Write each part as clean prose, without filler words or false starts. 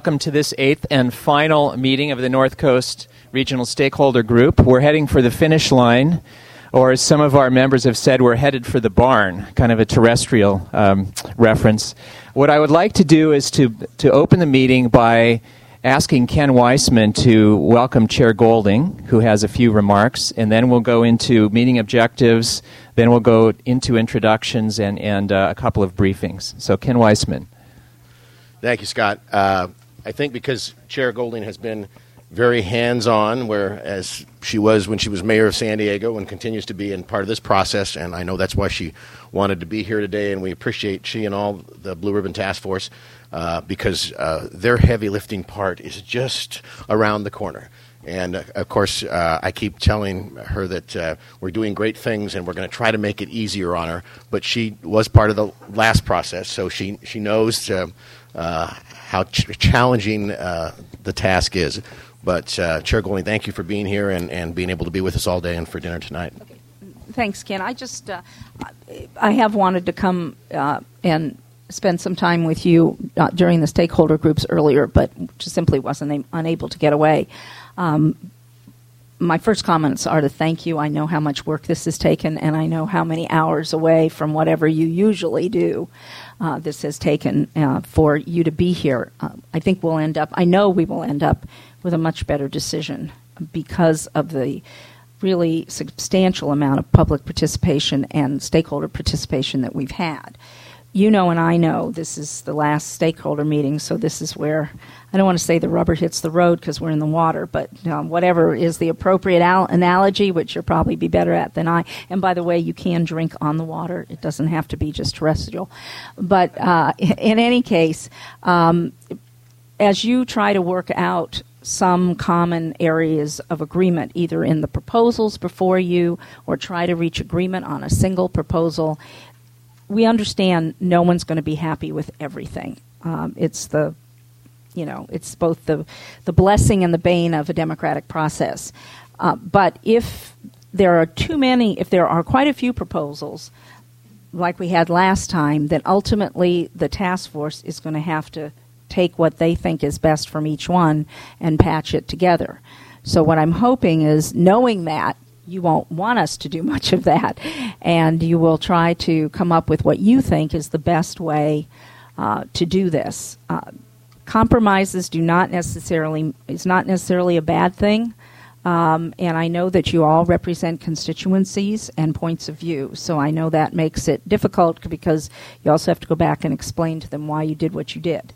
welcome to this 8th and final meeting of the North Coast Regional Stakeholder Group. We're heading for the finish line, or as some of our members have said, we're headed for the barn, kind of a terrestrial reference. What I would like to do is to open the meeting by asking Ken Weissman to welcome Chair Golding, who has a few remarks, and then we'll go into meeting objectives, then we'll go into introductions and a couple of briefings. So Ken Weissman. Thank you, Scott. I think because Chair Golding has been very hands-on, whereas she was when she was mayor of San Diego and continues to be in part of this process, and I know that's why she wanted to be here today, and we appreciate she and all the Blue Ribbon Task Force because their heavy lifting part is just around the corner. And, of course, I keep telling her that we're doing great things and we're going to try to make it easier on her, but she was part of the last process, so she knows how challenging the task is. But, Chair Golding, thank you for being here and being able to be with us all day and for dinner tonight. Okay. Thanks, Ken. I have wanted to come and spend some time with you during the stakeholder groups earlier, but just simply wasn't unable to get away. My first comments are to thank you. I know how much work this has taken, and I know how many hours away from whatever you usually do this has taken for you to be here. I know we will end up with a much better decision because of the really substantial amount of public participation and stakeholder participation that we've had. You know and I know this is the last stakeholder meeting, so this is where, I don't want to say the rubber hits the road because we're in the water, but whatever is the appropriate analogy, which you'll probably be better at than I. And by the way, you can drink on the water. It doesn't have to be just terrestrial. But in any case, as you try to work out some common areas of agreement, either in the proposals before you or try to reach agreement on a single proposal, we understand no one's going to be happy with everything. It's both the blessing and the bane of a democratic process. But if there are quite a few proposals, like we had last time, then ultimately the task force is going to have to take what they think is best from each one and patch it together. So what I'm hoping is, knowing that, you won't want us to do much of that, and you will try to come up with what you think is the best way to do this. Compromises is not necessarily a bad thing, and I know that you all represent constituencies and points of view, so I know that makes it difficult because you also have to go back and explain to them why you did what you did.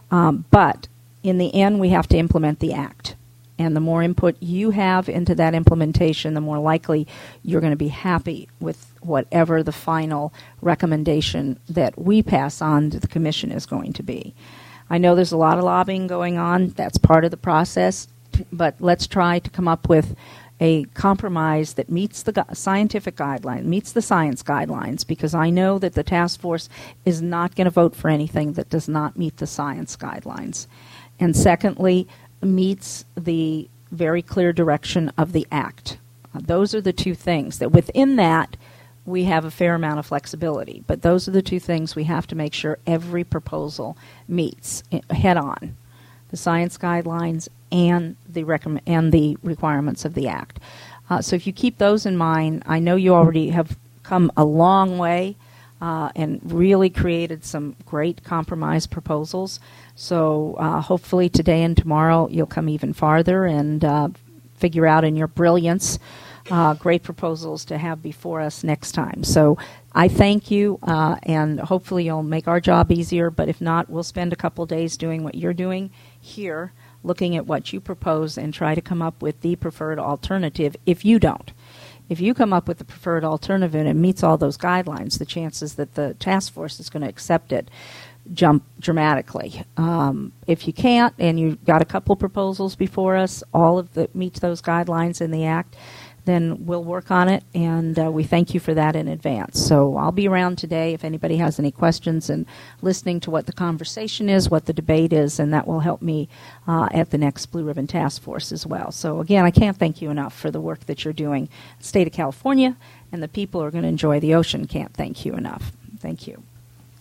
But in the end, we have to implement the act. And the more input you have into that implementation, the more likely you're going to be happy with whatever the final recommendation that we pass on to the Commission is going to be. I know there's a lot of lobbying going on. That's part of the process. But let's try to come up with a compromise that meets the scientific guidelines, meets the science guidelines, because I know that the task force is not going to vote for anything that does not meet the science guidelines. And secondly, meets the very clear direction of the Act. Those are the two things. That within that, we have a fair amount of flexibility. But those are the two things we have to make sure every proposal meets head-on: the science guidelines and the requirements of the Act. So if you keep those in mind, I know you already have come a long way and really created some great compromise proposals. So hopefully today and tomorrow you'll come even farther and figure out in your brilliance great proposals to have before us next time. So I thank you, and hopefully you'll make our job easier, but if not, we'll spend a couple days doing what you're doing here, looking at what you propose and try to come up with the preferred alternative if you don't. If you come up with the preferred alternative and it meets all those guidelines, the chances that the task force is going to accept it jump dramatically. If you can't, and you've got a couple proposals before us, all of that meet those guidelines in the Act, then we'll work on it, and we thank you for that in advance. So I'll be around today if anybody has any questions and listening to what the conversation is, what the debate is, and that will help me at the next Blue Ribbon Task Force as well. So again, I can't thank you enough for the work that you're doing. The state of California and the people who are going to enjoy the ocean can't thank you enough. Thank you.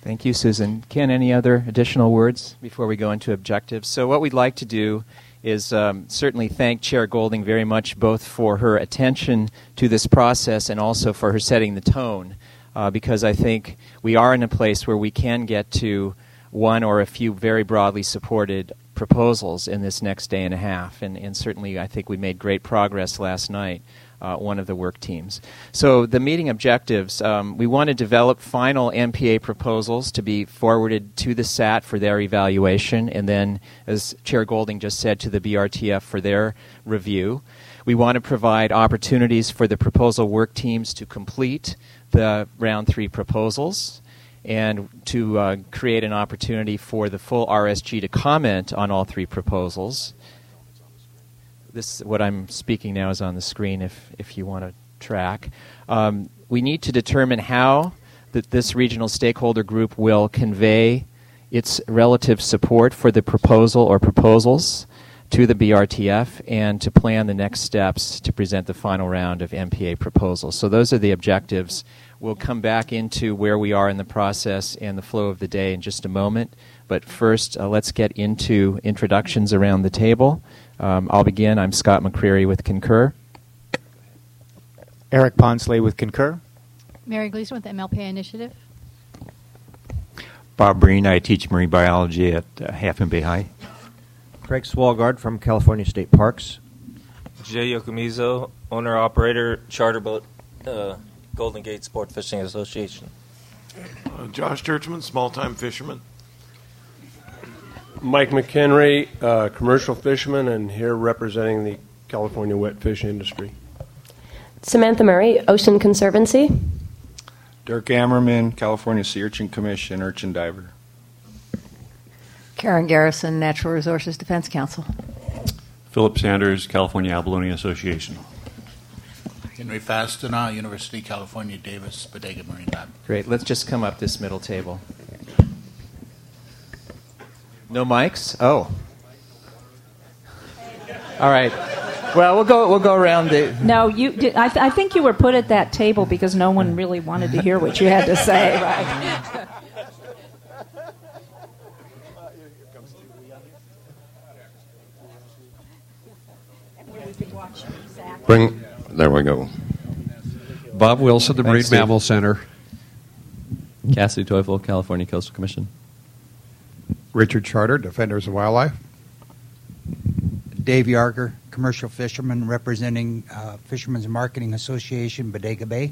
Thank you, Susan. Ken, any other additional words before we go into objectives? So what we'd like to do is certainly thank Chair Golding very much, both for her attention to this process and also for her setting the tone, because I think we are in a place where we can get to one or a few very broadly supported proposals in this next day and a half, and certainly I think we made great progress last night. One of the work teams. So the meeting objectives, we want to develop final MPA proposals to be forwarded to the SAT for their evaluation, and then, as Chair Golding just said, to the BRTF for their review. We want to provide opportunities for the proposal work teams to complete the round 3 proposals and to create an opportunity for the full RSG to comment on all 3 proposals. What I'm speaking now is on the screen if you want to track. We need to determine how this regional stakeholder group will convey its relative support for the proposal or proposals to the BRTF and to plan the next steps to present the final round of MPA proposals. So those are the objectives. We'll come back into where we are in the process and the flow of the day in just a moment. But first, let's get into introductions around the table. I'll begin. I'm Scott McCreary with Concur. Eric Ponsley with Concur. Mary Gleason with the MLPA Initiative. Bob Breen, I teach marine biology at Half Moon Bay High. Craig Swalgard from California State Parks. Jay Yokomizo, owner-operator, charter boat, Golden Gate Sport Fishing Association. Josh Churchman, small-time fisherman. Mike McHenry, commercial fisherman, and here representing the California wet fish industry. Samantha Murray, Ocean Conservancy. Dirk Ammerman, California Sea Urchin Commission, urchin diver. Karen Garrison, Natural Resources Defense Council. Philip Sanders, California Abalone Association. Henry Fastenaw, University of California, Davis, Bodega Marine Lab. Great. Let's just come up this middle table. No mics? Oh. All right. Well, we'll go around the... No, you did. I think you were put at that table because no one really wanted to hear what you had to say, right? There we go. Bob Wilson, the Marine Thanks, Steve. Mammal Center. Cassidy Teufel, California Coastal Commission. Richard Charter, Defenders of Wildlife. Dave Yarger, commercial fisherman representing Fishermen's Marketing Association, Bodega Bay.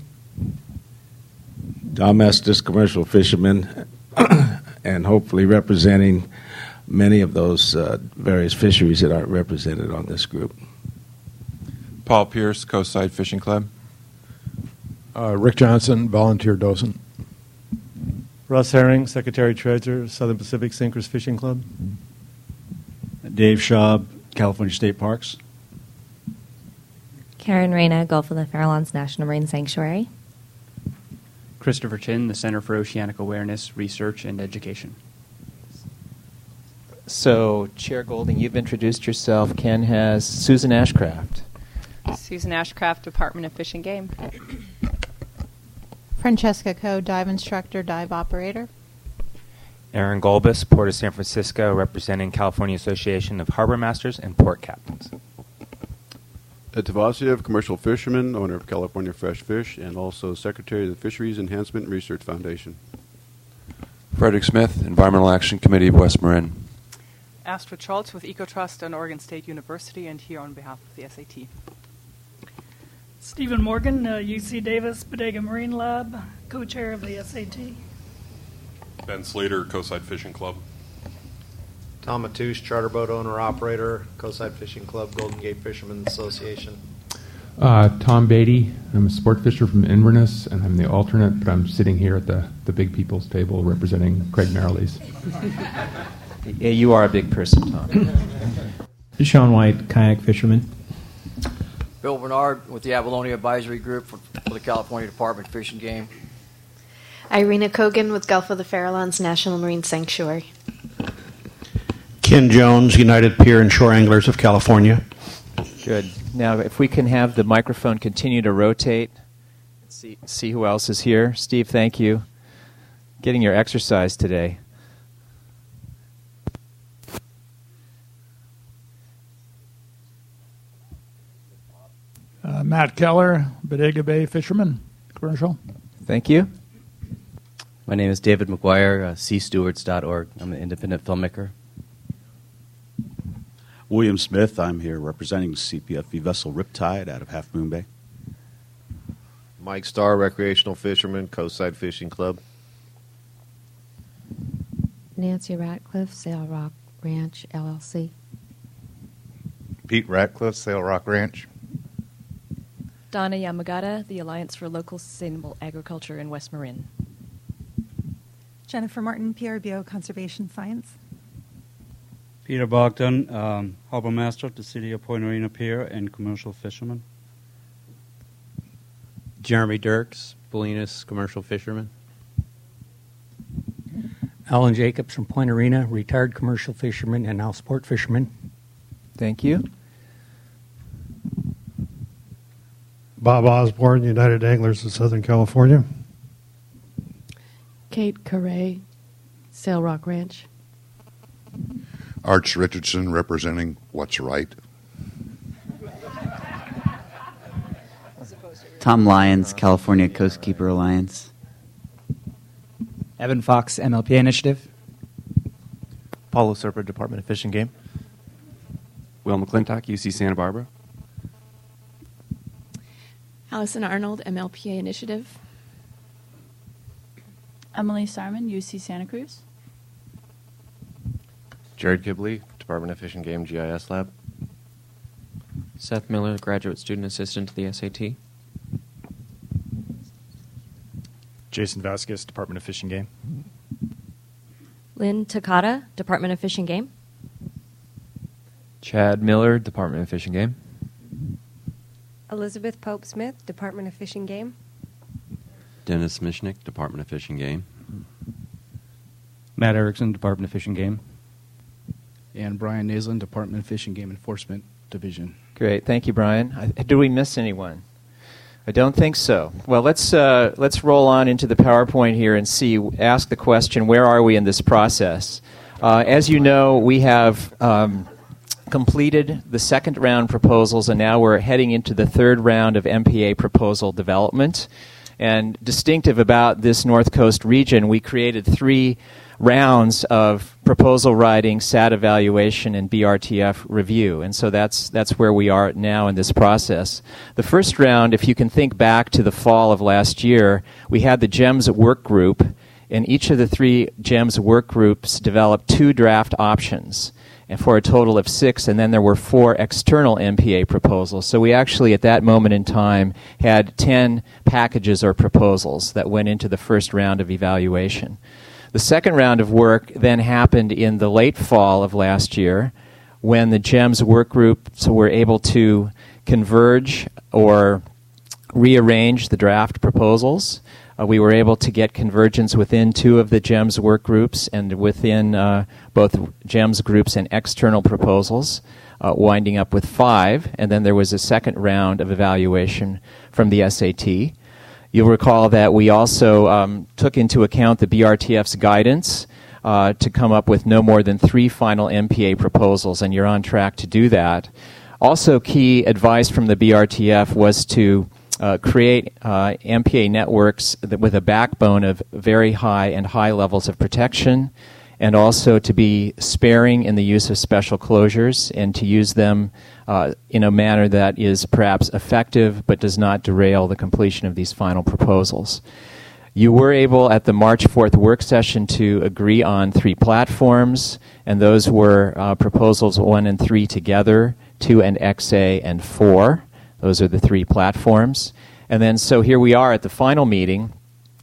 Tom Estes, commercial fisherman, and hopefully representing many of those various fisheries that aren't represented on this group. Paul Pierce, Coastside Fishing Club. Rick Johnson, volunteer docent. Russ Herring, Secretary-Treasurer, Southern Pacific Sinkers Fishing Club. Dave Schaub, California State Parks. Karen Reyna, Gulf of the Farallones National Marine Sanctuary. Christopher Chin, the Center for Oceanic Awareness, Research, and Education. So, Chair Golding, you've introduced yourself. Ken has Susan Ashcraft. Susan Ashcraft, Department of Fish and Game. Francesca Coe, dive instructor, dive operator. Aaron Golbus, Port of San Francisco, representing California Association of Harbor Masters and Port Captains. Ed Tavasiev, commercial fisherman, owner of California Fresh Fish, and also Secretary of the Fisheries Enhancement and Research Foundation. Frederick Smith, Environmental Action Committee of West Marin. Astrid Schultz with EcoTrust and Oregon State University, and here on behalf of the SAT. Stephen Morgan, UC Davis, Bodega Marine Lab, co-chair of the SAT. Ben Slater, Coastside Fishing Club. Tom Matouche, charter boat owner-operator, Coastside Fishing Club, Golden Gate Fishermen's Association. Tom Beatty, I'm a sport fisher from Inverness, and I'm the alternate, but I'm sitting here at the big people's table representing Craig Merrilees. Yeah, you are a big person, Tom. Sean White, kayak fisherman. Bill Bernard with the Abalone Advisory Group for the California Department of Fish and Game. Irina Kogan with Gulf of the Farallones National Marine Sanctuary. Ken Jones, United Pier and Shore Anglers of California. Good. Now, if we can have the microphone continue to rotate, see who else is here. Steve, thank you. getting your exercise today. Matt Keller, Bodega Bay Fisherman, commercial. Thank you. My name is David McGuire, seastewards.org. I'm an independent filmmaker. William Smith, I'm here representing CPFV vessel Riptide out of Half Moon Bay. Mike Starr, recreational fisherman, Coastside Fishing Club. Nancy Ratcliffe, Sail Rock Ranch, LLC. Pete Ratcliffe, Sail Rock Ranch. Donna Yamagata, the Alliance for Local Sustainable Agriculture in West Marin. Jennifer Martin, PRBO Conservation Science. Peter Bogdan, Harbor Master at the City of Point Arena Pier and commercial fisherman. Jeremy Dirks, Bolinas commercial fisherman. Alan Jacobs from Point Arena, retired commercial fisherman and now sport fisherman. Thank you. Bob Osborne, United Anglers of Southern California. Kate Carey, Sail Rock Ranch. Arch Richardson, representing What's Right. Tom Lyons, California Coastkeeper Alliance. Evan Fox, MLPA Initiative. Paulo Serpa, Department of Fish and Game. Will McClintock, UC Santa Barbara. Allison Arnold, MLPA Initiative. Emily Sarman, UC Santa Cruz. Jared Kibley, Department of Fish and Game, GIS Lab. Seth Miller, Graduate Student Assistant to the SAT. Jason Vasquez, Department of Fish and Game. Lynn Takata, Department of Fish and Game. Chad Miller, Department of Fish and Game. Elizabeth Pope Smith, Department of Fish and Game. Dennis Mishnick, Department of Fish and Game. Matt Erickson, Department of Fish and Game. And Brian Naslin, Department of Fish and Game Enforcement Division. Great, thank you, Brian. Did we miss anyone? I don't think so. Well, let's roll on into the PowerPoint here and ask the question: where are we in this process? As you know, we have completed the second round proposals, and now we're heading into the third round of MPA proposal development. And distinctive about this North Coast region, we created 3 rounds of proposal writing, SAT evaluation, and BRTF review. And so that's where we are now in this process. The first round, if you can think back to the fall of last year, we had the GEMS work group, and each of the 3 GEMS work groups developed 2 draft options, and for a total of 6, and then there were 4 external MPA proposals. So we actually, at that moment in time, had 10 packages or proposals that went into the first round of evaluation. The second round of work then happened in the late fall of last year, when the GEMS work groups were able to converge or rearrange the draft proposals. We were able to get convergence within 2 of the GEMS work groups and within both GEMS groups and external proposals, winding up with 5. And then there was a second round of evaluation from the SAT. You'll recall that we also took into account the BRTF's guidance to come up with no more than 3 final MPA proposals, and you're on track to do that. Also, key advice from the BRTF was to create MPA networks with a backbone of very high and high levels of protection, and also to be sparing in the use of special closures and to use them in a manner that is perhaps effective but does not derail the completion of these final proposals. You were able at the March 4th work session to agree on 3 platforms, and those were proposals 1 and 3 together, 2 and XA, and 4. Those are the 3 platforms. And then so here we are at the final meeting,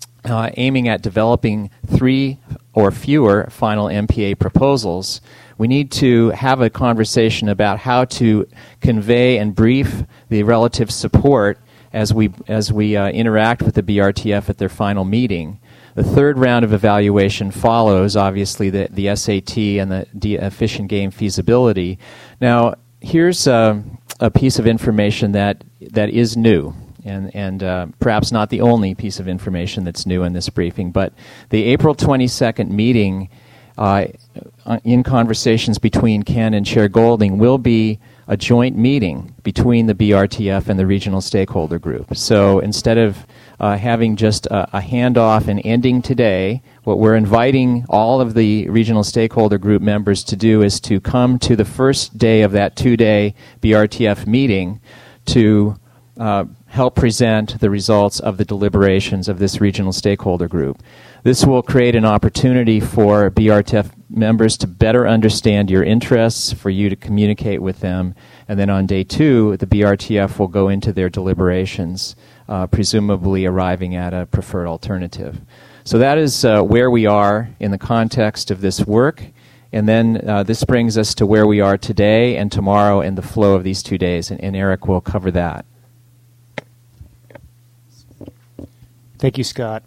aiming at developing 3 or fewer final MPA proposals. We need to have a conversation about how to convey and brief the relative support as we interact with the BRTF at their final meeting. The third round of evaluation follows, obviously, the SAT and the Fish and Game feasibility. Now, here's a piece of information that is new. and perhaps not the only piece of information that's new in this briefing. But the April 22nd meeting, in conversations between Ken and Chair Golding, will be a joint meeting between the BRTF and the regional stakeholder group. So instead of having just a handoff and ending today, what we're inviting all of the regional stakeholder group members to do is to come to the first day of that 2-day BRTF meeting to help present the results of the deliberations of this regional stakeholder group. This will create an opportunity for BRTF members to better understand your interests, for you to communicate with them, and then on day 2, the BRTF will go into their deliberations, presumably arriving at a preferred alternative. So that is where we are in the context of this work, and then this brings us to where we are today and tomorrow and the flow of these 2 days, and Eric will cover that. Thank you, Scott.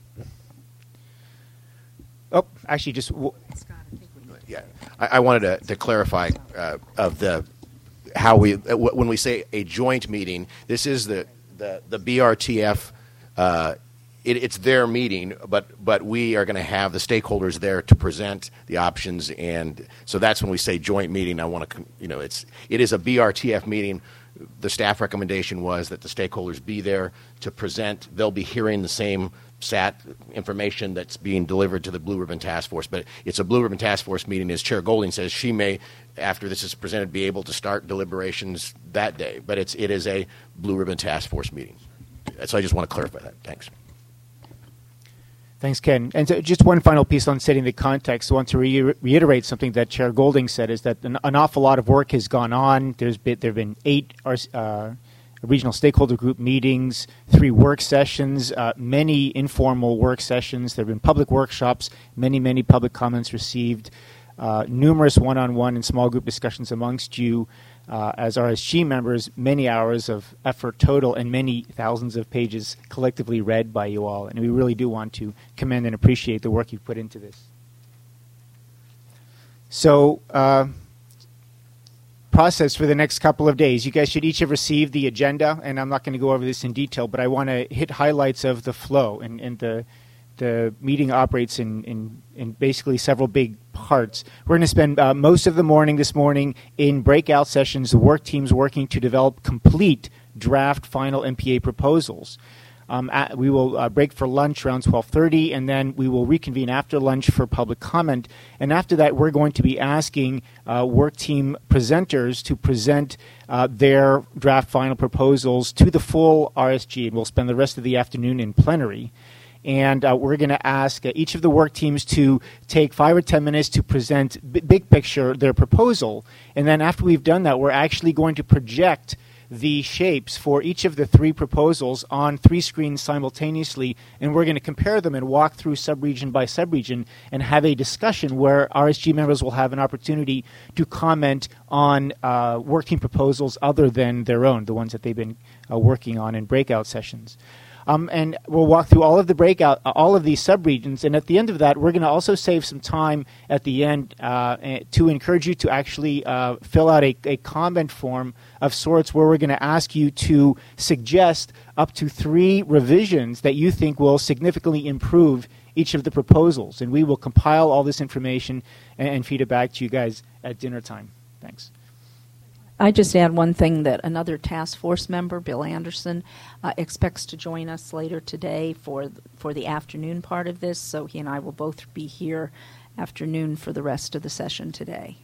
Oh, actually, just yeah, I wanted to clarify of the how we when we say a joint meeting. This is the BRTF. It's their meeting, but we are going to have the stakeholders there to present the options, and so that's when we say joint meeting. I want to, it is a BRTF meeting. The staff recommendation was that the stakeholders be there to present. They'll be hearing the same SAT information that's being delivered to the Blue Ribbon Task Force, but it's a Blue Ribbon Task Force meeting. As Chair Golding says, she may, after this is presented, be able to start deliberations that day, but it is a Blue Ribbon Task Force meeting. So I just want to clarify that. Thanks. Thanks, Ken. And so just one final piece on setting the context. I want to reiterate something that Chair Golding said, is that an awful lot of work has gone on. There have been 8 regional stakeholder group meetings, 3 work sessions, many informal work sessions. There have been public workshops, many public comments received, numerous one-on-one and small group discussions amongst you as RSG members, many hours of effort total, and many thousands of pages collectively read by you all. And we really do want to commend and appreciate the work you've put into this. So, process for the next couple of days. You guys should each have received the agenda, and I'm not going to go over this in detail, but I want to hit highlights of the flow. And the meeting operates in basically several big parts. We're going to spend most of the morning this morning in breakout sessions, the work teams working to develop complete draft final MPA proposals. We will break for lunch around 12:30, and then we will reconvene after lunch for public comment. And after that, we're going to be asking work team presenters to present their draft final proposals to the full RSG, and we'll spend the rest of the afternoon in plenary. And we're going to ask each of the work teams to take 5 or 10 minutes to present big picture their proposal. And then after we've done that, we're actually going to project the shapes for each of the 3 proposals on 3 screens simultaneously, and we're going to compare them and walk through subregion by subregion and have a discussion where RSG members will have an opportunity to comment on work team proposals other than their own, the ones that they've been working on in breakout sessions. And we'll walk through all of the all of these subregions, and at the end of that, we're going to also save some time at the end to encourage you to actually fill out a comment form of sorts, where we're going to ask you to suggest up to 3 revisions that you think will significantly improve each of the proposals, and we will compile all this information and feed it back to you guys at dinner time. Thanks. I just add one thing, that another task force member, Bill Anderson, expects to join us later today for the afternoon part of this, so he and I will both be here afternoon for the rest of the session today.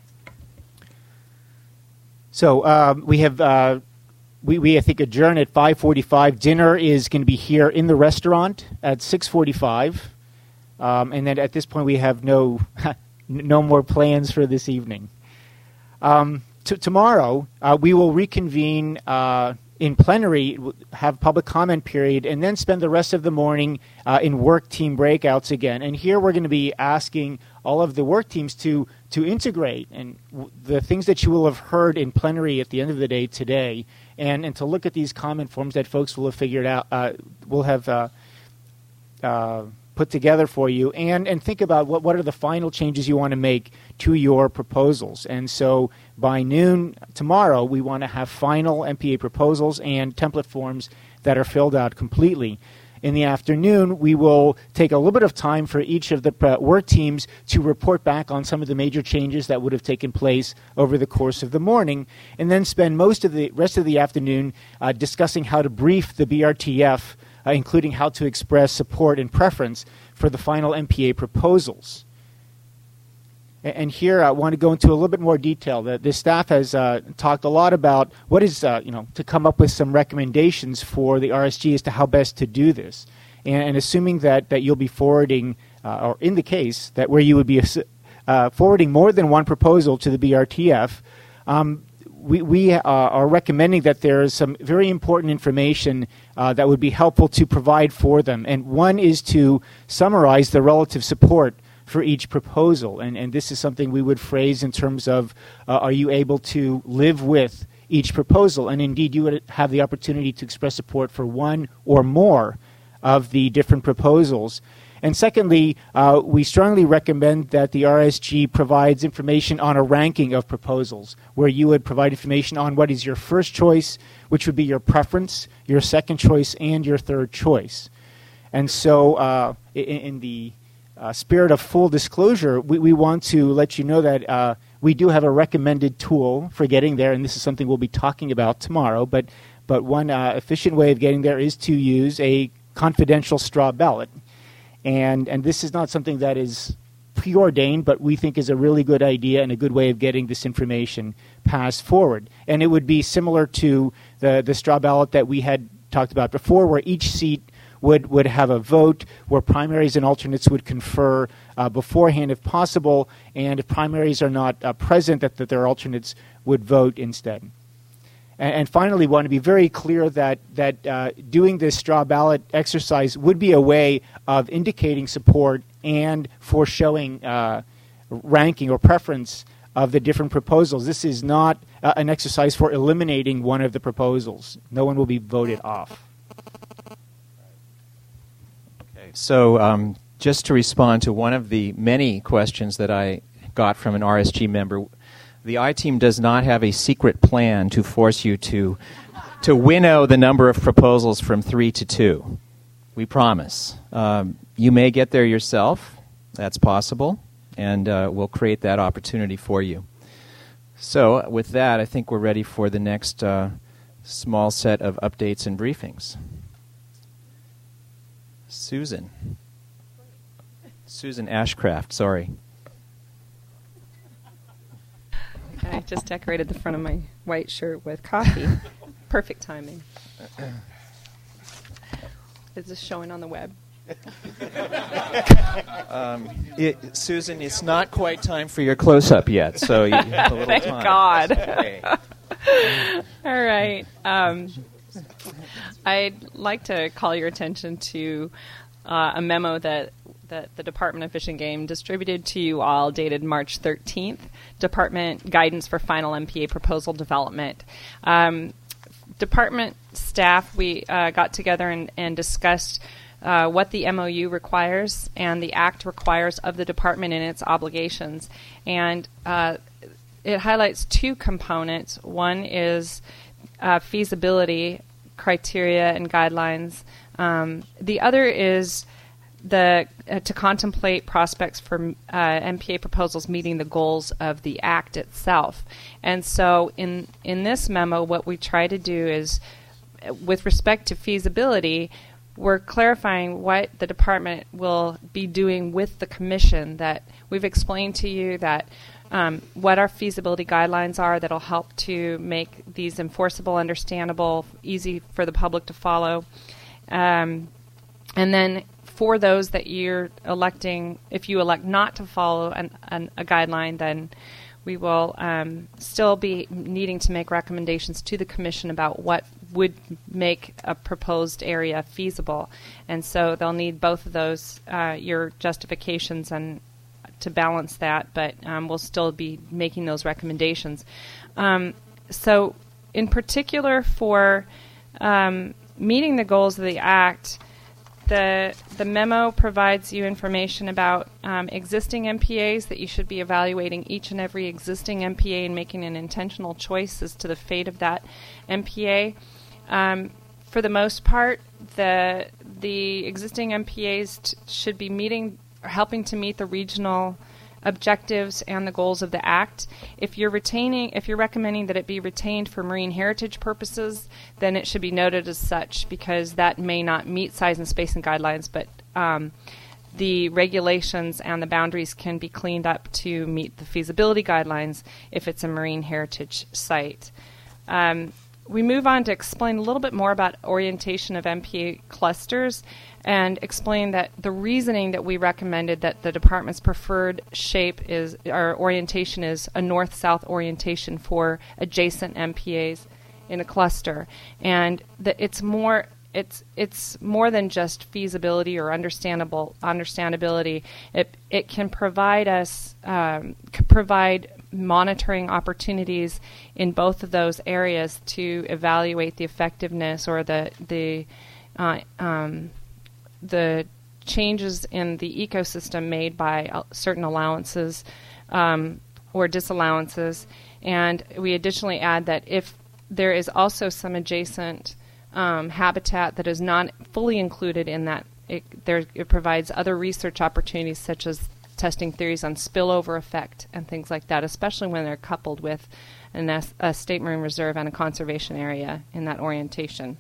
So we have we I think adjourn at 5:45. Dinner is going to be here in the restaurant at 6:45, and then at this point we have no more plans for this evening. Tomorrow, we will reconvene in plenary, have public comment period, and then spend the rest of the morning in work team breakouts again. And here we're going to be asking all of the work teams to integrate and the things that you will have heard in plenary at the end of the day today, and to look at these comment forms that folks will have figured out, will have put together for you, and think about what are the final changes you want to make to your proposals. And so by noon tomorrow, we want to have final MPA proposals and template forms that are filled out completely. In the afternoon, we will take a little bit of time for each of the work teams to report back on some of the major changes that would have taken place over the course of the morning, and then spend most of the rest of the afternoon discussing how to brief the BRTF, including how to express support and preference for the final MPA proposals. And here I want to go into a little bit more detail. The staff has talked a lot about what is, to come up with some recommendations for the RSG as to how best to do this. And assuming that you'll be forwarding, or in the case that where you would be forwarding more than one proposal to the BRTF, we are recommending that there is some very important information that would be helpful to provide for them. And one is to summarize the relative support for each proposal. And this is something we would phrase in terms of, are you able to live with each proposal? And indeed, you would have the opportunity to express support for one or more of the different proposals. And secondly, we strongly recommend that the RSG provides information on a ranking of proposals, where you would provide information on what is your first choice, which would be your preference, your second choice, and your third choice. And so in the spirit of full disclosure, we want to let you know that we do have a recommended tool for getting there, and this is something we'll be talking about tomorrow. But one efficient way of getting there is to use a confidential straw ballot. And this is not something that is preordained, but we think is a really good idea and a good way of getting this information passed forward. And it would be similar to the straw ballot that we had talked about before, where each seat would have a vote, where primaries and alternates would confer beforehand if possible, and if primaries are not present, that their alternates would vote instead. And finally, we want to be very clear that doing this straw ballot exercise would be a way of indicating support and for showing ranking or preference of the different proposals. This is not an exercise for eliminating one of the proposals. No one will be voted off. So just to respond to one of the many questions that I got from an RSG member, the I-Team does not have a secret plan to force you to winnow the number of proposals from 3 to 2. We promise. You may get there yourself. That's possible. And we'll create that opportunity for you. So with that, I think we're ready for the next small set of updates and briefings. Susan Ashcraft, sorry. I just decorated the front of my white shirt with coffee. Perfect timing. Is this showing on the web? Susan, it's not quite time for your close-up yet, so you have a little Thank time. God. Okay. All right. I'd like to call your attention to a memo that the Department of Fish and Game distributed to you all, dated March 13th, Department Guidance for Final MPA Proposal Development. Department staff, we got together and discussed what the MOU requires and the Act requires of the department and its obligations. And it highlights two components. One is feasibility criteria and guidelines. The other is to contemplate prospects for MPA proposals meeting the goals of the Act itself. And so in this memo, what we try to do is, with respect to feasibility, we're clarifying what the department will be doing with the commission. That we've explained to you that what our feasibility guidelines are that'll help to make these enforceable, understandable, easy for the public to follow. And then for those that you're electing, if you elect not to follow a guideline, then we will still be needing to make recommendations to the commission about what would make a proposed area feasible. And so they'll need both of those, your justifications and to balance that, but we'll still be making those recommendations. So in particular for meeting the goals of the Act, the memo provides you information about existing MPAs, that you should be evaluating each and every existing MPA and making an intentional choice as to the fate of that MPA. for the most part, the existing MPAs should be meeting or helping to meet the regional objectives and the goals of the Act. If you're recommending that it be retained for marine heritage purposes, then it should be noted as such, because that may not meet size and spacing guidelines, but the regulations and the boundaries can be cleaned up to meet the feasibility guidelines if it's a marine heritage site. We move on to explain a little bit more about orientation of MPA clusters and explain that the reasoning that we recommended that the department's preferred shape is, or orientation is, a north-south orientation for adjacent MPAs in a cluster. And it's more than just feasibility or understandability. It can provide monitoring opportunities in both of those areas to evaluate the effectiveness or the changes in the ecosystem made by certain allowances or disallowances. And we additionally add that if there is also some adjacent habitat that is not fully included in that, it provides other research opportunities, such as testing theories on spillover effect and things like that, especially when they're coupled with a state marine reserve and a conservation area in that orientation.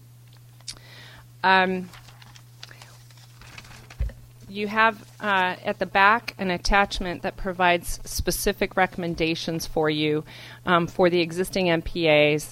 You have at the back an attachment that provides specific recommendations for you for the existing MPAs,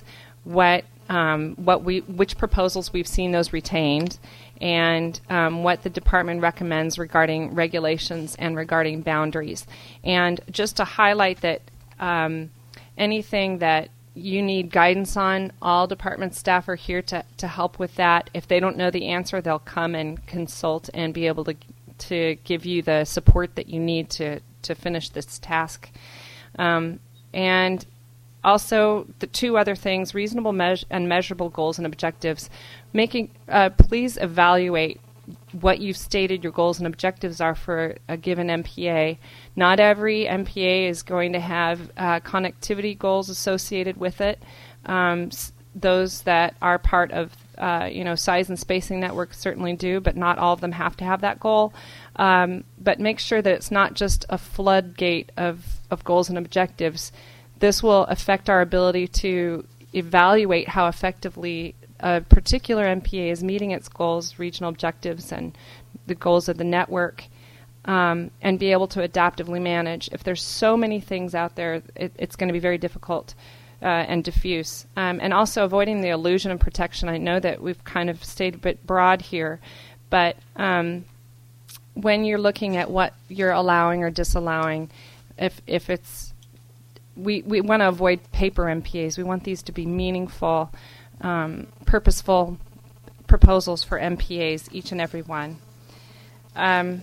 which proposals we've seen those retained, and what the department recommends regarding regulations and regarding boundaries. And just to highlight that anything that you need guidance on, all department staff are here to help with that. If they don't know the answer, they'll come and consult and be able to give you the support that you need to finish this task. And also, the two other things, reasonable and measurable goals and objectives. Please evaluate what you've stated your goals and objectives are for a given MPA. Not every MPA is going to have connectivity goals associated with it. Those that are part of size and spacing networks certainly do, but not all of them have to have that goal. But make sure that it's not just a floodgate of goals and objectives. This will affect our ability to evaluate how effectively a particular MPA is meeting its goals, regional objectives, and the goals of the network, and be able to adaptively manage. If there's so many things out there, it's going to be very difficult and diffuse. And also avoiding the illusion of protection. I know that we've kind of stayed a bit broad here, but when you're looking at what you're allowing or disallowing, if it's we want to avoid paper MPAs. We want these to be meaningful, purposeful proposals for MPAs, each and every one. Let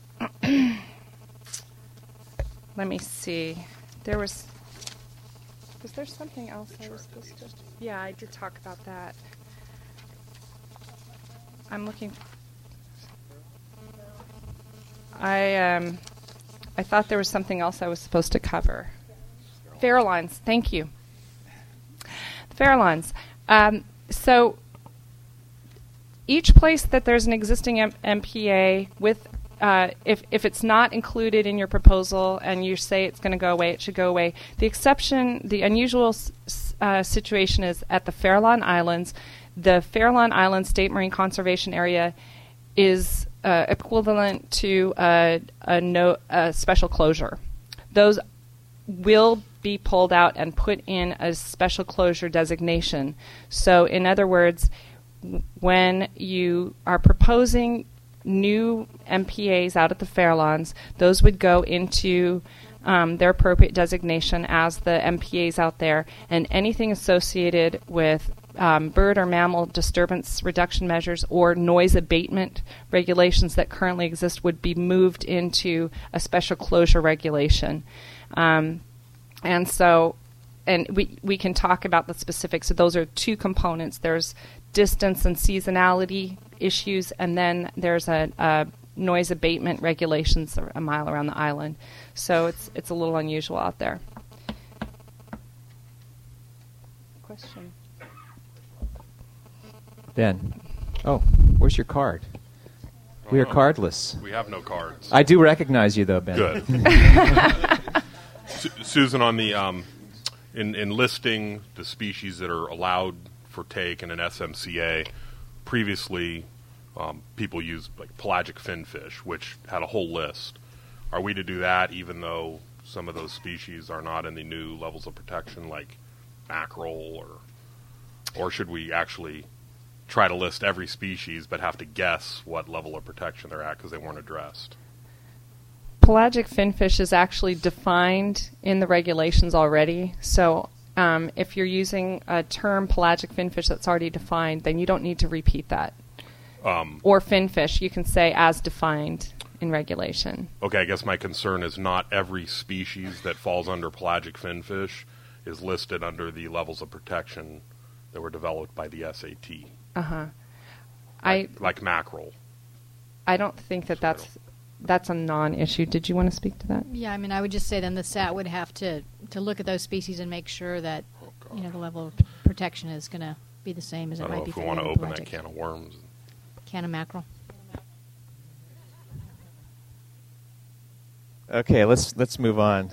me see. Was there something else I was supposed to? Yeah, I did talk about that. I'm looking. I thought there was something else I was supposed to cover. Farallons, thank you. Farallons. So each place that there's an existing MPA with, if it's not included in your proposal and you say it's going to go away, it should go away. The unusual situation is at the Farallon Islands. The Farallon Islands State Marine Conservation Area is equivalent to a special closure. Those will be pulled out and put in a special closure designation. So in other words, when you are proposing new MPAs out at the Farallons, those would go into their appropriate designation as the MPAs out there, and anything associated with bird or mammal disturbance reduction measures or noise abatement regulations that currently exist would be moved into a special closure regulation. And we can talk about the specifics. So those are two components. There's distance and seasonality issues, and then there's a noise abatement regulations a mile around the island. So it's a little unusual out there. Question? Ben. Oh, where's your card? We are cardless. We have no cards. I do recognize you, though, Ben. Good. Susan, on the in listing the species that are allowed for take in an SMCA, previously people used like pelagic finfish, which had a whole list. Are we to do that even though some of those species are not in the new levels of protection, like mackerel, or should we actually try to list every species but have to guess what level of protection they're at because they weren't addressed? Pelagic finfish is actually defined in the regulations already. So if you're using a term pelagic finfish that's already defined, then you don't need to repeat that. Or finfish, you can say as defined in regulation. Okay, I guess my concern is not every species that falls under pelagic finfish is listed under the levels of protection that were developed by the SAT. Uh-huh. Like mackerel. I don't think that's a non-issue. Did you want to speak to that? Yeah, I mean, I would just say then the SAT would have to look at those species and make sure that the level of protection is going to be the same as it might be for the I don't know if we want to open that can of worms. Can of mackerel. Okay, let's move on.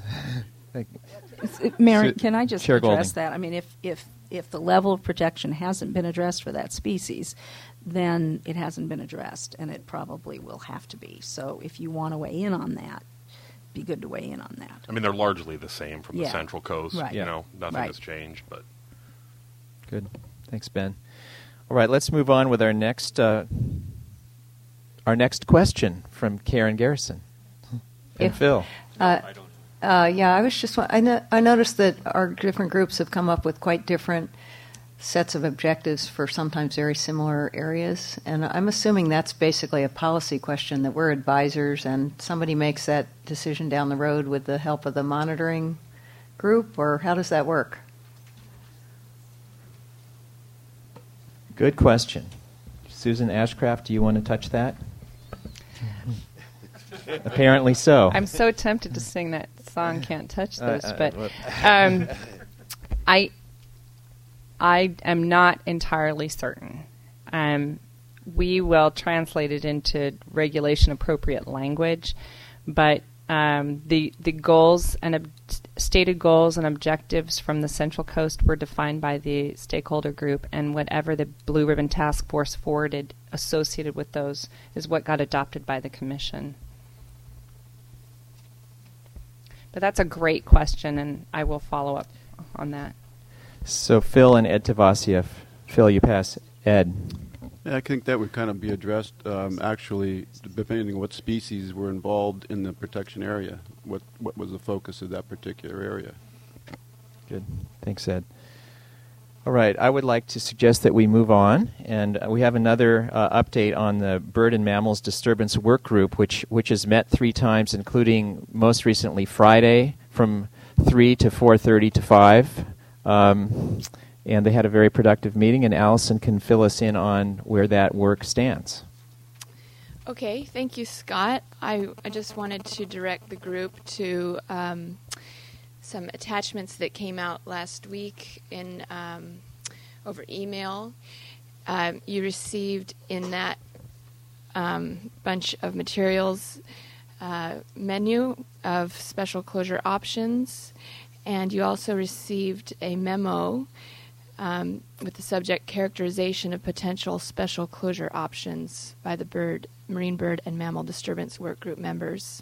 Mary, can I just Chair address Golding. that? I mean, if the level of protection hasn't been addressed for that species, then it hasn't been addressed, and it probably will have to be. So if you want to weigh in on that, be good to weigh in on that. I mean, they're largely the same from the Yeah. Central Coast. Right. Nothing Right. has changed. But Good. Thanks, Ben. All right, let's move on with our next question from Karen Garrison. And Phil. I was just. I noticed that our different groups have come up with quite different sets of objectives for sometimes very similar areas, and I'm assuming that's basically a policy question that we're advisors, and somebody makes that decision down the road with the help of the monitoring group, or how does that work? Good question. Susan Ashcraft, do you want to touch that? Apparently so. I'm so tempted to sing that song, Can't Touch This, but I am not entirely certain. We will translate it into regulation-appropriate language, but the goals and stated goals and objectives from the Central Coast were defined by the stakeholder group, and whatever the Blue Ribbon Task Force forwarded associated with those is what got adopted by the Commission. But that's a great question, and I will follow up on that. So Phil and Ed Tavasieff. Phil, you pass. Ed. Yeah, I think that would kind of be addressed, actually, depending on what species were involved in the protection area. What was the focus of that particular area? Good. Thanks, Ed. All right. I would like to suggest that we move on, and we have another update on the Bird and Mammals Disturbance Work Group, which has met 3 times, including most recently Friday from 3 to 4:30 to 5. And they had a very productive meeting, and Allison can fill us in on where that work stands. Okay, thank you, Scott. I just wanted to direct the group to some attachments that came out last week in over email. You received in that bunch of materials menu of special closure options, and you also received a memo with the subject characterization of potential special closure options by the Marine Bird and Mammal Disturbance Work Group members.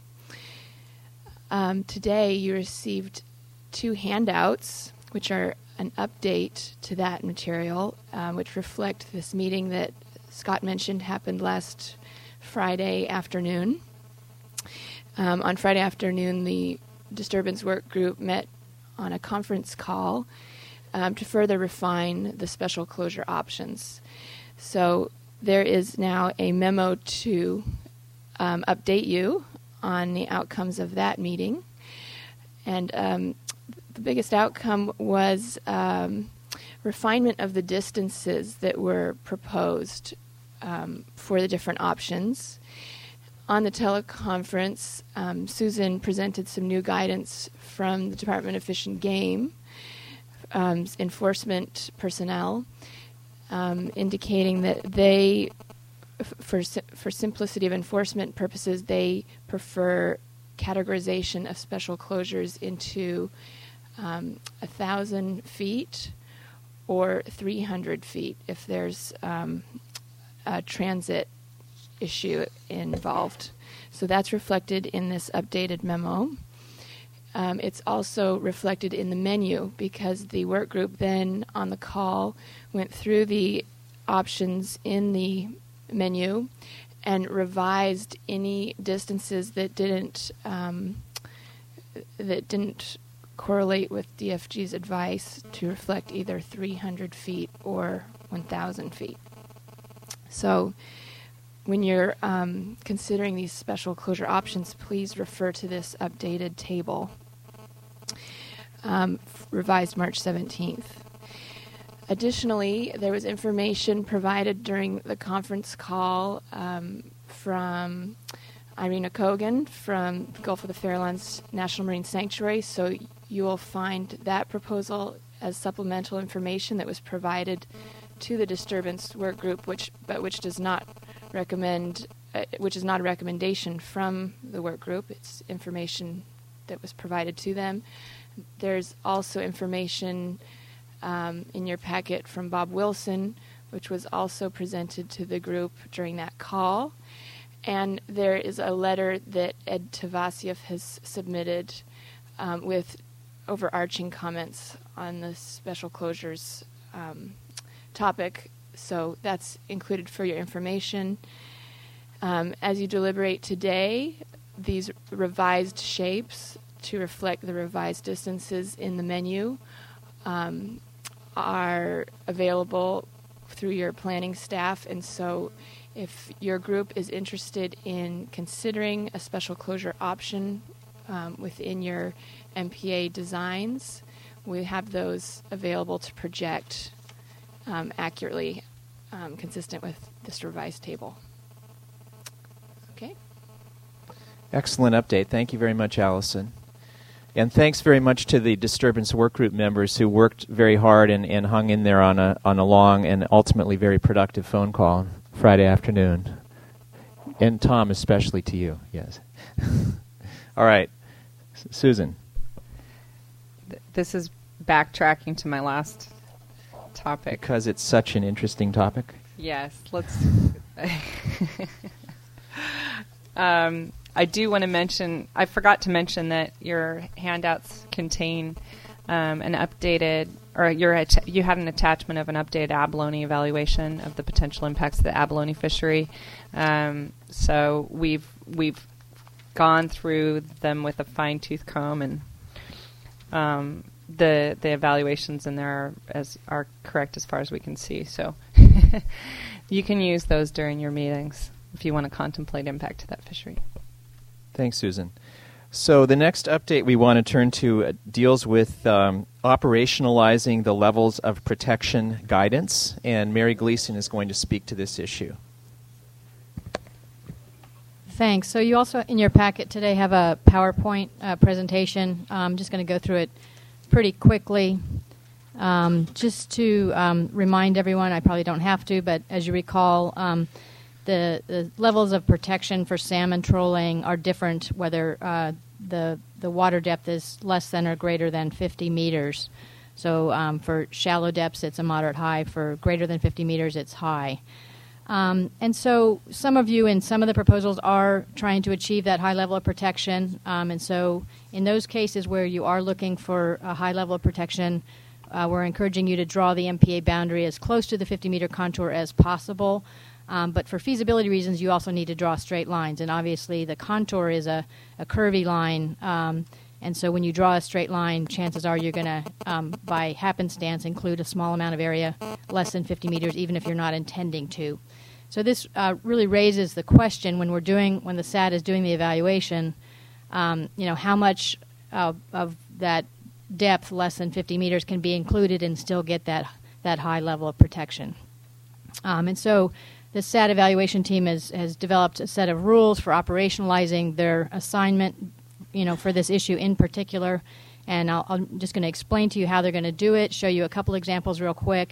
Today you received 2 handouts, which are an update to that material, which reflect this meeting that Scott mentioned happened last Friday afternoon. On Friday afternoon, the Disturbance Work Group met on a conference call to further refine the special closure options. So there is now a memo to update you on the outcomes of that meeting. And the biggest outcome was refinement of the distances that were proposed for the different options. On the teleconference, Susan presented some new guidance from the Department of Fish and Game, enforcement personnel, indicating that they, for simplicity of enforcement purposes, they prefer categorization of special closures into 1,000 feet or 300 feet if there's a transit issue involved. So that's reflected in this updated memo. It's also reflected in the menu because the work group then on the call went through the options in the menu and revised any distances that didn't correlate with DFG's advice to reflect either 300 feet or 1,000 feet. So when you're considering these special closure options, please refer to this updated table, revised March 17th. Additionally, there was information provided during the conference call from Irina Kogan from Gulf of the Farallones National Marine Sanctuary, so you will find that proposal as supplemental information that was provided to the disturbance work group, which does not recommend, which is not a recommendation from the work group. It's information that was provided to them. There's also information in your packet from Bob Wilson, which was also presented to the group during that call. And there is a letter that Ed Tavasieff has submitted with overarching comments on the special closures topic. So that's included for your information. As you deliberate today, these revised shapes to reflect the revised distances in the menu are available through your planning staff. And so if your group is interested in considering a special closure option within your MPA designs, we have those available to project accurately, consistent with this revised table. Okay. Excellent update. Thank you very much, Allison. And thanks very much to the disturbance workgroup members who worked very hard and hung in there on a long and ultimately very productive phone call Friday afternoon. And Tom, especially to you. Yes. All right. Susan. This is backtracking to my last topic. Because it's such an interesting topic? Yes. Let's... I do want to mention, I forgot to mention that your handouts contain an updated, or you had an attachment of an updated abalone evaluation of the potential impacts of the abalone fishery. So we've gone through them with a fine-tooth comb, and the evaluations in there are correct as far as we can see. So you can use those during your meetings if you want to contemplate impact to that fishery. Thanks, Susan. So the next update we want to turn to deals with operationalizing the levels of protection guidance, and Mary Gleason is going to speak to this issue. Thanks. So you also, in your packet today, have a PowerPoint presentation. I'm just going to go through it pretty quickly. Just to remind everyone, I probably don't have to, but as you recall, the levels of protection for salmon trolling are different whether the water depth is less than or greater than 50 meters. So for shallow depths, it's a moderate high. For greater than 50 meters, it's high. And so some of you in some of the proposals are trying to achieve that high level of protection. And so in those cases where you are looking for a high level of protection, we're encouraging you to draw the MPA boundary as close to the 50-meter contour as possible. But for feasibility reasons, you also need to draw straight lines. And obviously, the contour is a curvy line. And so when you draw a straight line, chances are you're going to, by happenstance, include a small amount of area, less than 50 meters, even if you're not intending to. So this really raises the question when when the SAT is doing the evaluation, how much of that depth, less than 50 meters, can be included and still get that high level of protection. And so the SAT evaluation team has developed a set of rules for operationalizing their assignment, for this issue in particular. And I'm just going to explain to you how they're going to do it, show you a couple examples real quick,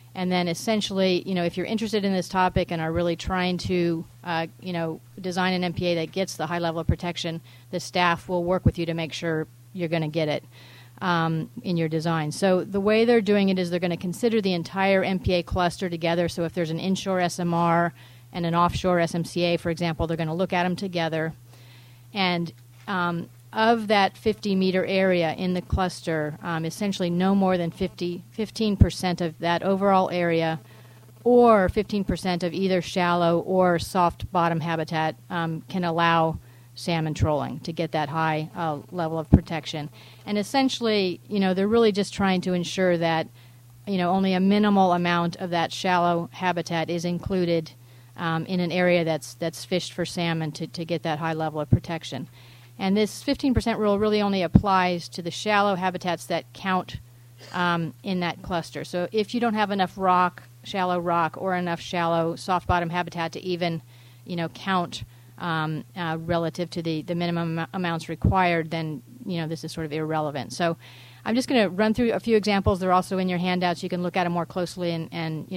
And then essentially, if you're interested in this topic and are really trying to, design an MPA that gets the high level of protection, the staff will work with you to make sure you're going to get it in your design. So the way they're doing it is they're going to consider the entire MPA cluster together. So if there's an inshore SMR and an offshore SMCA, for example, they're going to look at them together. And of that 50-meter area in the cluster, essentially no more than 15% of that overall area or 15% of either shallow or soft bottom habitat can allow salmon trolling to get that high level of protection. And essentially, they're really just trying to ensure that, only a minimal amount of that shallow habitat is included in an area that's fished for salmon to get that high level of protection. And this 15% rule really only applies to the shallow habitats that count in that cluster. So if you don't have enough shallow rock, or enough shallow soft bottom habitat to even, count relative to the minimum amounts required, then, this is sort of irrelevant. So I'm just going to run through a few examples. They're also in your handouts. You can look at them more closely, and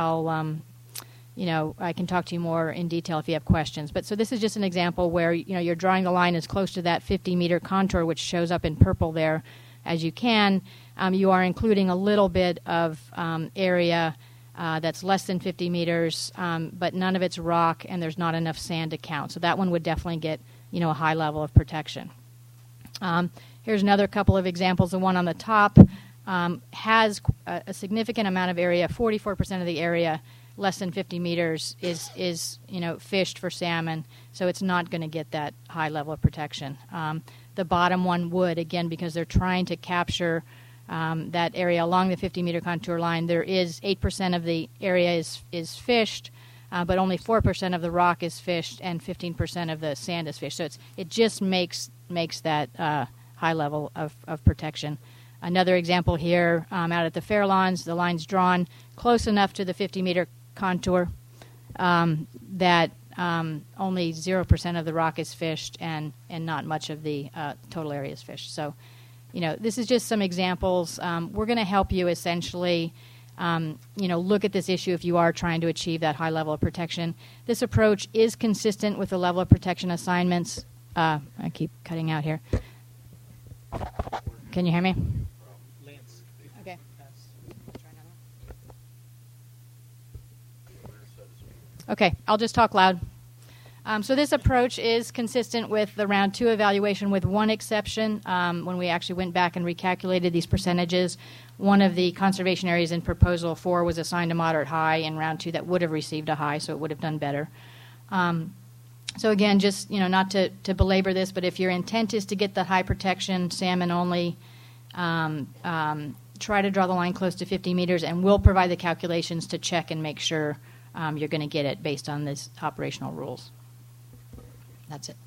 I can talk to you more in detail if you have questions. But so this is just an example where, you're drawing the line as close to that 50-meter contour, which shows up in purple there, as you can. You are including a little bit of area that's less than 50 meters, but none of it's rock, and there's not enough sand to count. So that one would definitely get, a high level of protection. Here's another couple of examples. The one on the top has a significant amount of area, 44% of the area, less than 50 meters is fished for salmon, so it's not going to get that high level of protection. The bottom one would, again, because they're trying to capture that area along the 50-meter contour line. There is 8% of the area is fished, but only 4% of the rock is fished, and 15% of the sand is fished. So it just makes that high level of protection. Another example here, out at the Fairlawns, the line's drawn close enough to the 50-meter contour that only 0% of the rock is fished, and not much of the total area is fished. So, this is just some examples. We're going to help you essentially, look at this issue if you are trying to achieve that high level of protection. This approach is consistent with the level of protection assignments. I keep cutting out here. Can you hear me? Okay. Okay, I'll just talk loud. So this approach is consistent with the round 2 evaluation, with one exception. When we actually went back and recalculated these percentages, one of the conservation areas in proposal 4 was assigned a moderate high in round 2 that would have received a high, so it would have done better. So again, just not to belabor this, but if your intent is to get the high protection salmon only, try to draw the line close to 50 meters, and we'll provide the calculations to check and make sure you're going to get it based on these operational rules. That's it.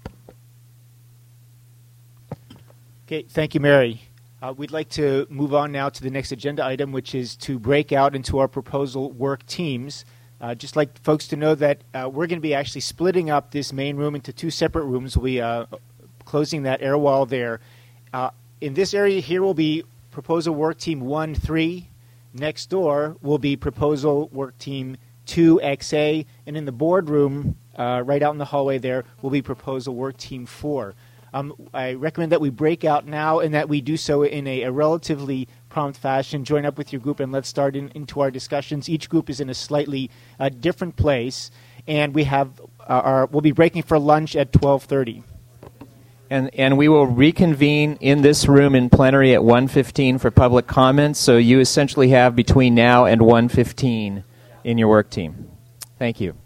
Okay, thank you, Mary. We'd like to move on now to the next agenda item, which is to break out into our proposal work teams. Just like folks to know that we're going to be actually splitting up this main room into 2 separate rooms. We'll be closing that air wall there. In this area here will be proposal work team 1-3. Next door will be proposal work team 2XA. And in the boardroom, right out in the hallway there, will be proposal work team 4. I recommend that we break out now and that we do so in a relatively prompt fashion. Join up with your group and let's start into our discussions. Each group is in a slightly different place, and we'll be breaking for lunch at 12:30. And we will reconvene in this room in plenary at 1:15 for public comments. So you essentially have between now and 1:15 in your work team. Thank you.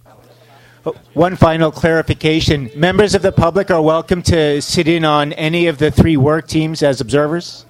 One final clarification. Members of the public are welcome to sit in on any of the 3 work teams as observers.